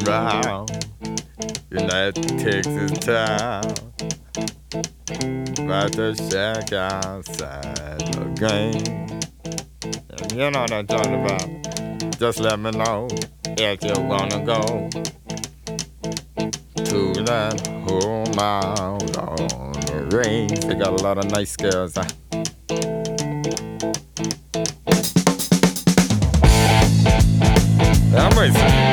round in that Texas town. About to shack outside the game. You know what I'm talking about. Just let me know if you wanna go to that home out on the range. They got a lot of nice girls. I'm racing.